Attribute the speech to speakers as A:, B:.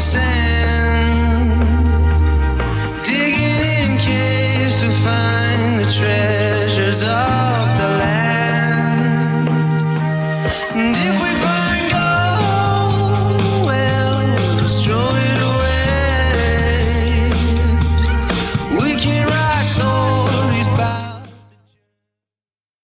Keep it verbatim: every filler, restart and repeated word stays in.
A: sand, digging in caves to find the treasures of